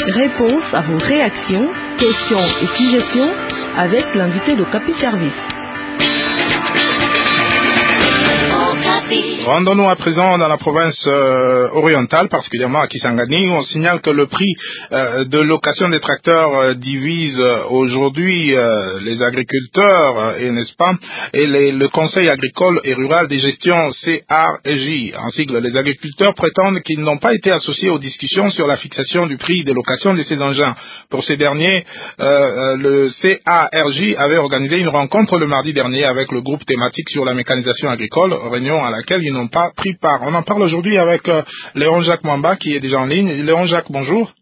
Réponse à vos réactions, questions et suggestions avec l'invité de Capi Service. Rendons-nous à présent dans la province orientale, particulièrement à Kisangani, où on signale que le prix de location des tracteurs divise aujourd'hui les agriculteurs, et n'est-ce pas, et le Conseil agricole et rural de gestion CRJ. En sigle, les agriculteurs prétendent qu'ils n'ont pas été associés aux discussions sur la fixation du prix de location de ces engins. Pour ces derniers, le CARJ avait organisé une rencontre le mardi dernier avec le groupe thématique sur la mécanisation agricole, réunion à laquelle ils n'ont pas pris part. On en parle aujourd'hui avec Léon Jacques Mwamba qui est déjà en ligne. Léon Jacques, bonjour.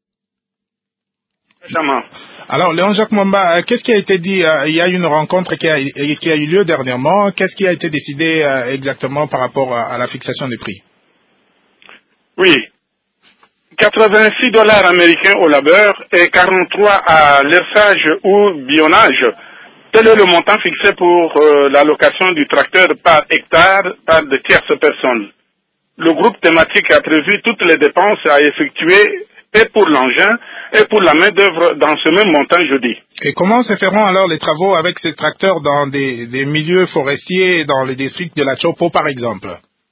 Alors, Léon Jacques Mwamba, qu'est-ce qui a été dit? Il y a eu une rencontre qui a eu lieu dernièrement. Qu'est-ce qui a été décidé exactement par rapport à la fixation des prix? Oui, 86 dollars américains au labeur et 43 à l'herçage ou bionnage. Tel est le montant fixé pour la location du tracteur par hectare par de tierces personnes. Le groupe thématique a prévu toutes les dépenses à effectuer et pour l'engin et pour la main-d'œuvre dans ce même montant jeudi. Et comment se feront alors les travaux avec ces tracteurs dans des milieux forestiers, dans les districts de la Chopo par exemple?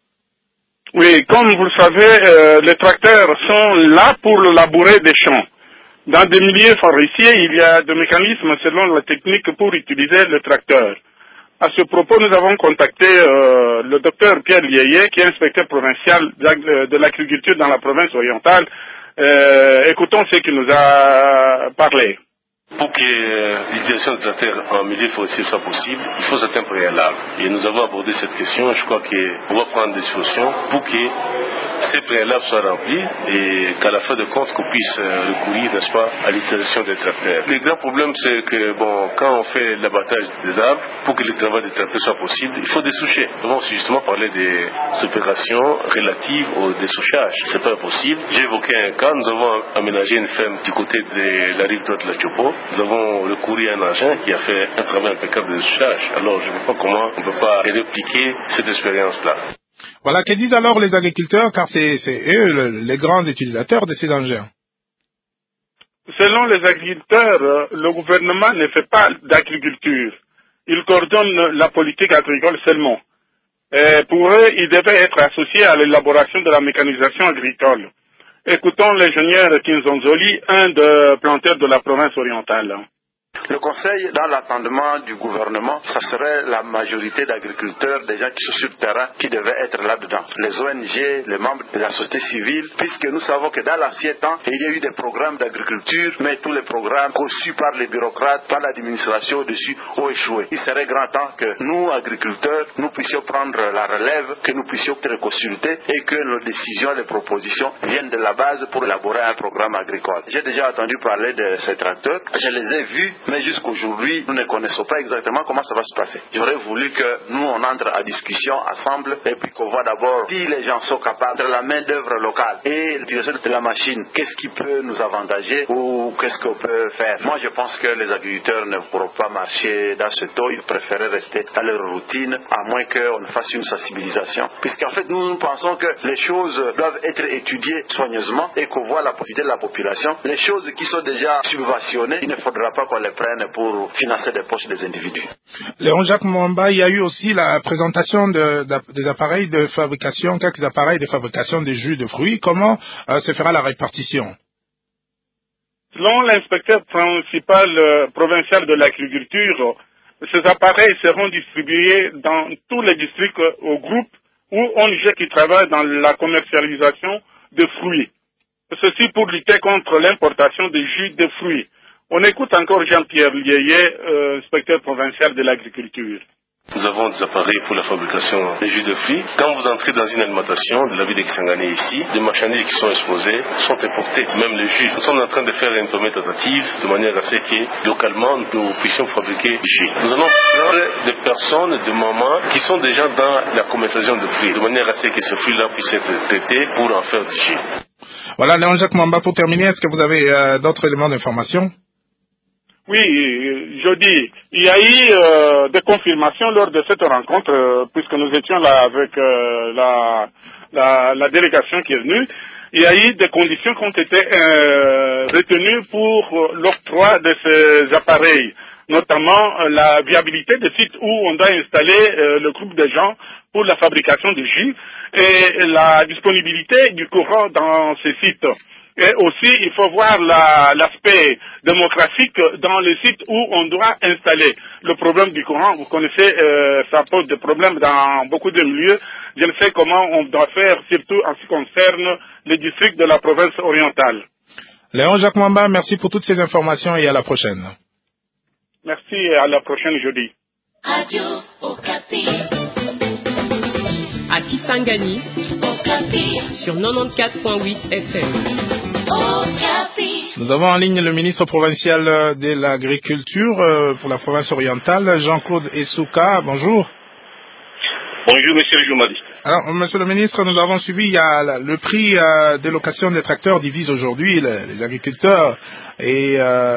Oui, comme vous le savez, les tracteurs sont là pour labourer des champs. Dans des milieux forestiers, il y a des mécanismes selon la technique pour utiliser le tracteur. À ce propos, nous avons contacté le docteur Pierre Lieye, qui est inspecteur provincial de l'agriculture dans la province orientale. Écoutons ce qu'il nous a parlé. Pour que l'utilisation de tracteurs en milieu forestier soit possible, il faut certains préalables. Et nous avons abordé cette question. Je crois qu'on va prendre des solutions pour que ces préalables soient remplis et qu'à la fin de compte, qu'on puisse recourir, n'est-ce pas, à l'utilisation des tracteurs. Le grand problème, c'est que, quand on fait l'abattage des arbres, pour que le travail des tracteurs soit possible, il faut dessoucher. Nous avons justement parlé des opérations relatives au dessouchage. C'est pas possible. J'ai évoqué un cas. Nous avons aménagé une ferme du côté de la rive droite de la Chopo. Nous avons recouru à un agent qui a fait un travail impeccable de dessouchage. Alors, je ne vois pas comment on ne peut pas répliquer cette expérience-là. Voilà, que disent alors les agriculteurs, car c'est eux les grands utilisateurs de ces engins? Selon les agriculteurs, le gouvernement ne fait pas d'agriculture. Il coordonne la politique agricole seulement. Et pour eux, ils devaient être associés à l'élaboration de la mécanisation agricole. Écoutons l'ingénieur Kinzonzoli, un des planteurs de la province orientale. Le conseil, dans l'attendement du gouvernement, ça serait la majorité d'agriculteurs, des gens qui sont sur le terrain, qui devaient être là-dedans. Les ONG, les membres de la société civile, puisque nous savons que dans l'ancien temps, il y a eu des programmes d'agriculture, mais tous les programmes conçus par les bureaucrates, par l'administration au-dessus, ont échoué. Il serait grand temps que nous, agriculteurs, nous puissions prendre la relève, que nous puissions être consultés et que nos décisions, les propositions viennent de la base pour élaborer un programme agricole. J'ai déjà entendu parler de ces tracteurs, je les ai vus, mais jusqu'aujourd'hui, nous ne connaissons pas exactement comment ça va se passer. J'aurais voulu que nous, on entre à discussion ensemble et puis qu'on voit d'abord si les gens sont capables de la main-d'œuvre locale et l'utilisation de la machine, qu'est-ce qui peut nous avantager ou qu'est-ce qu'on peut faire. Moi, je pense que les agriculteurs ne pourront pas marcher dans ce taux, ils préféraient rester dans leur routine, à moins qu'on fasse une sensibilisation. Puisqu'en fait, nous pensons que les choses doivent être étudiées soigneusement et qu'on voit la possibilité de la population. Les choses qui sont déjà subventionnées, il ne faudra pas qu'on les prenne pour financer des poches des individus. Léon Jacques Mwamba, il y a eu aussi la présentation des appareils de fabrication, quelques appareils de fabrication des jus de fruits. Comment se fera la répartition? Selon l'inspecteur principal provincial de l'agriculture, ces appareils seront distribués dans tous les districts au groupe ou ONG qui travaillent dans la commercialisation de fruits. Ceci pour lutter contre l'importation des jus de fruits. On écoute encore Jean-Pierre Lieye, inspecteur provincial de l'agriculture. Nous avons des appareils pour la fabrication des jus de fruits. Quand vous entrez dans une alimentation de la ville de Kisangani ici, les marchandises qui sont exposées sont importées, même les jus. Nous sommes en train de faire une tournée tentative de manière à ce que localement nous puissions fabriquer du jus. Nous allons prendre des personnes, des mamans qui sont déjà dans la commercialisation de fruits, de manière à ce que ce fruit-là puisse être traité pour en faire du jus. Voilà, Léon Jacques Mwamba, pour terminer, est-ce que vous avez d'autres éléments d'information? Oui, je dis, il y a eu des confirmations lors de cette rencontre, puisque nous étions là avec la délégation qui est venue, il y a eu des conditions qui ont été retenues pour l'octroi de ces appareils, notamment la viabilité des sites où on doit installer le groupe de gens pour la fabrication du jus et la disponibilité du courant dans ces sites. Et aussi, il faut voir l'aspect démographique dans les sites où on doit installer. Le problème du courant, vous connaissez, ça pose des problèmes dans beaucoup de milieux. Je ne sais comment on doit faire, surtout en ce qui concerne les districts de la province orientale. Léon Jacques Mwamba, merci pour toutes ces informations et à la prochaine. Merci et à la prochaine jeudi. Radio Okapi. À Kisangani, Okapi. sur 94.8 FM. Okapi. Nous avons en ligne le ministre provincial de l'Agriculture pour la province orientale, Jean-Claude Essouka. Bonjour. Bonjour, monsieur le journaliste. Alors, monsieur le ministre, nous avons suivi, il y a le prix de location des tracteurs divise aujourd'hui les agriculteurs et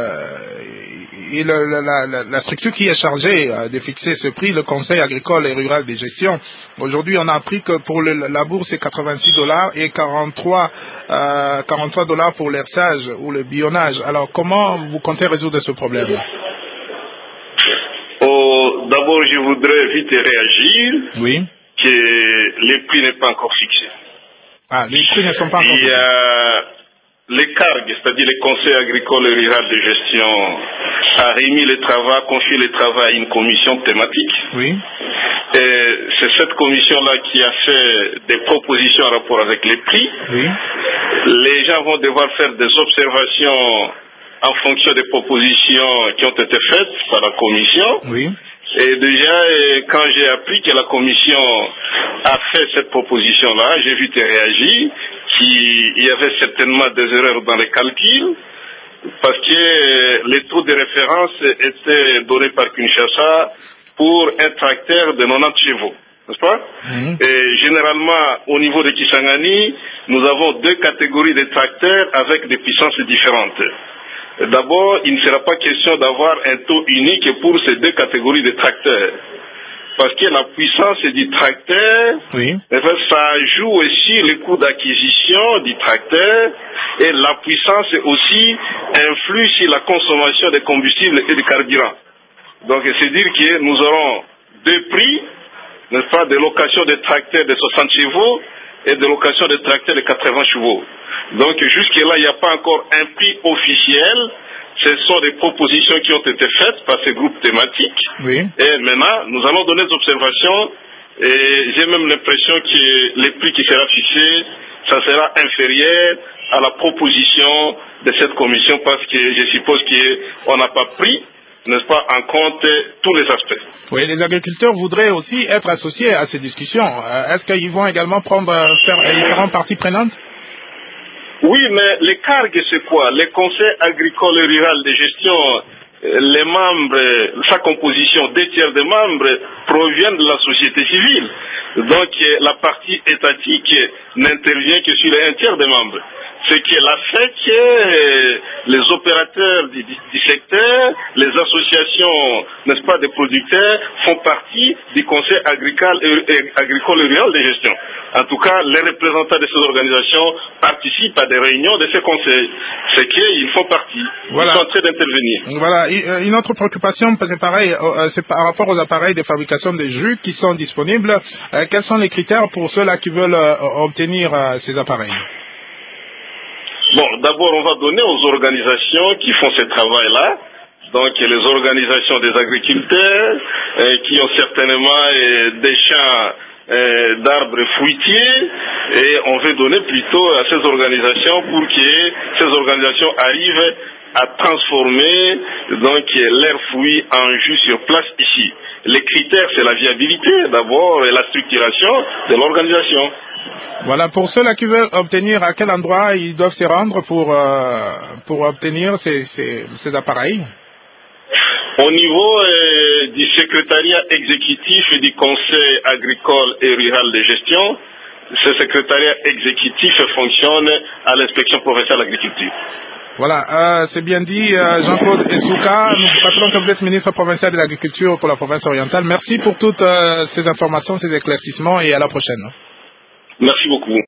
la structure qui est chargée de fixer ce prix, le Conseil agricole et rural de gestion. Aujourd'hui, on a appris que pour la bourse, c'est $86 et 43 $ pour l'herçage ou le bionnage. Alors, comment vous comptez résoudre ce problème? D'abord, je voudrais vite réagir. Oui. Que les prix n'est pas encore fixés. Ah, les prix ne sont pas encore fixés. Il y a les CARG, c'est-à-dire les conseils agricoles et ruraux de gestion, a remis le travail, confié le travail à une commission thématique. Oui. Et c'est cette commission-là qui a fait des propositions en rapport avec les prix. Oui. Les gens vont devoir faire des observations en fonction des propositions qui ont été faites par la commission. Oui. Et déjà, quand j'ai appris que la commission a fait cette proposition-là, j'ai vite réagi qu'il y avait certainement des erreurs dans les calculs, parce que les taux de référence étaient donnés par Kinshasa pour un tracteur de 90 chevaux, n'est-ce pas? Et généralement, au niveau de Kisangani, nous avons deux catégories de tracteurs avec des puissances différentes. D'abord, il ne sera pas question d'avoir un taux unique pour ces deux catégories de tracteurs. Parce que la puissance du tracteur, oui, ça joue aussi le coût d'acquisition du tracteur et la puissance aussi influe sur la consommation des combustibles et du carburant. Donc, c'est dire que nous aurons deux prix, n'est-ce pas, de location de tracteurs de 60 chevaux et de location de tracteurs de 80 chevaux. Donc jusque-là, il n'y a pas encore un prix officiel. Ce sont des propositions qui ont été faites par ces groupes thématiques. Oui. Et maintenant, nous allons donner des observations. Et j'ai même l'impression que le prix qui sera fixé, ça sera inférieur à la proposition de cette commission parce que je suppose qu'on n'a pas pris, n'est-ce pas, en compte tous les aspects. Oui, les agriculteurs voudraient aussi être associés à ces discussions. Est-ce qu'ils vont également ils seront partie prenante? Oui, mais les CARG, c'est quoi? Les conseils agricoles et ruraux de gestion, les membres, sa composition, 2/3 des membres proviennent de la société civile. Donc, la partie étatique n'intervient que sur les 1/3 des membres. Ce qui a fait que les opérateurs du secteur, les associations, n'est-ce pas, des producteurs, font partie du conseil agricole et rural de gestion. En tout cas, les représentants de ces organisations participent à des réunions de ces conseils. C'est qu'ils font partie. Voilà. Ils sont en train d'intervenir. Voilà. Une autre préoccupation, c'est pareil, c'est par rapport aux appareils de fabrication de jus qui sont disponibles. Quels sont les critères pour ceux-là qui veulent obtenir ces appareils? Bon, d'abord, on va donner aux organisations qui font ce travail-là, donc les organisations des agriculteurs, qui ont certainement des champs d'arbres fruitiers, et on veut donner plutôt à ces organisations pour que ces organisations arrivent à transformer donc leurs fruits en jus sur place ici. Les critères, c'est la viabilité d'abord et la structuration de l'organisation. Voilà, pour ceux-là qui veulent obtenir, à quel endroit ils doivent se rendre pour obtenir ces appareils? Au niveau du secrétariat exécutif et du conseil agricole et rural de gestion, ce secrétariat exécutif fonctionne à l'inspection provinciale de l'agriculture. Voilà, c'est bien dit, Jean-Claude Essouka. Nous rappelons que vous êtes ministre provincial de l'agriculture pour la province orientale. Merci pour toutes ces informations, ces éclaircissements et à la prochaine. Merci beaucoup.